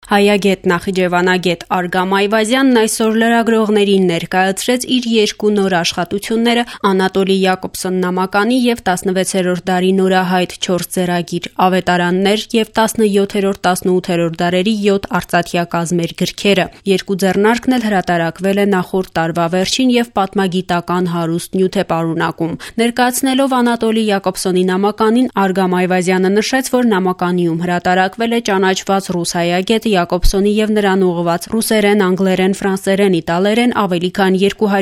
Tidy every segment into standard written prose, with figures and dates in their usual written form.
Հայագետ նախիջևանագետ Արգամ Այվազյանն այսօր լրագրողներին ներկայացրեց իր երկու նոր աշխատությունները Անատոլի Յակոբսոն նամականի եւ 16-րդ դարի նորահայտ 4 ձեռագիր ավետարաններ եւ 17-18-րդ դարերի 7 արծաթյա կազմեր գրքերը։ Երկու ձեռնարկն էլ հրատարակվել է նախորդ տարվա վերջին եւ պատմագիտական հարուստ նյութ է պարունակում։ Ներկայացնելով Անատոլի Յակոբսոնի նամականին Արգամ Այվազյանը նշեց, որ նամականիում հրատարակվել է ճանաչված ռուս հայագետ Յակոբսոնի եւ նրան ուղղված ռուսերեն, անգլերեն, ֆրանսերեն, իտալերեն ավելի քան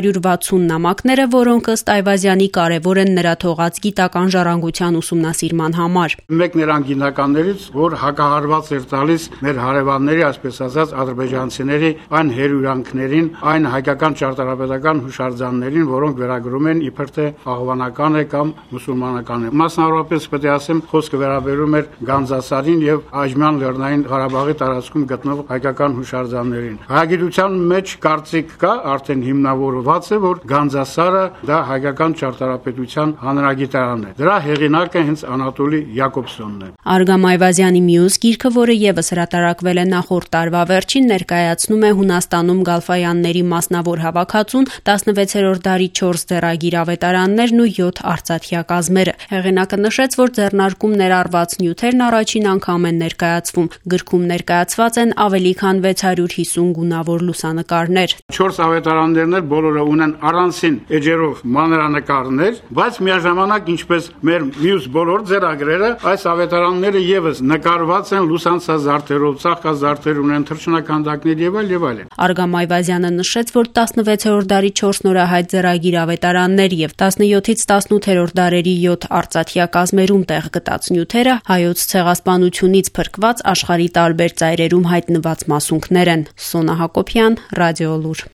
260 նամակները, որոնք ըստ Այվազյանի կարևոր են նրա թողած գիտական ժառանգության ուսումնասիրման համար։ Մեկն էր անգինականներից, որ հակահարված էր տալիս մեր հարևանների, այսպես ասած, ադրբեջանցիների այն հերյուրանքներին, այն հայկական ճարտարապետական հուշարձաններին, որոնք վերագրում են իբր թե աղվանական է կամ մուսուլմանական է։ Մասնավորապես պետք է ասեմ, խոսքը վերաբերում էր Գանձասարին եւ Աջման Լեռնային Ղարաբաղի տարածքում գտնվող հայկական հուշարձաններին։ Հայագիտության մեջ կարծիք կա, արդեն հիմնավորված է, որ Գանձասարը դա հայկական ճարտարապետության հանրագիտարան է։ Դրա հեղինակը հենց Անատոլի Յակոբսոնն է։ Արգամ Այվազյանի մյուս գիրքը, որը եւս հրատարակվել է նախորդ տարվա վերջին, ներկայացնում է Հունաստանում Գալֆայանների մասնավոր հավաքածուն, 16-րդ դարի 4 ձեռագիր ավետարաններն ու 7 արծաթյա կազմերը։ Հեղինակը նշեց, որ ձեռնարկում ներառված նյութերն առաջին անգամ են ներկայացվում։ Գրքում ներկայացված են ավելի քան 650 գունավոր լուսանկարներ։ 4 ավետարաններն էլ բոլորը ունեն առանցին էջերով մանրանկարներ, բայց միաժամանակ ինչպես մեր մյուս բոլոր ձեռագրերը, այս ավետարանները եւս նկարված են լուսանցազարդերով, ծաղկազարդեր ունեն, թռչնականդակներ եւ այլն։ Արգամ Այվազյանը նշեց, որ 16-րդ դարի 4 նորահայտ ձեռագիր ավետարաններ եւ 17-ից 18-րդ դարերի 7 արծաթյա կազմերում տեղ գտած նյութերը հայոց ցեղասպանությունից փրկված աշխարհի տարբեր ծայրերում հայտնված մասունքներ են։ Սոնա Հակոբյան, Ռադիոլուր։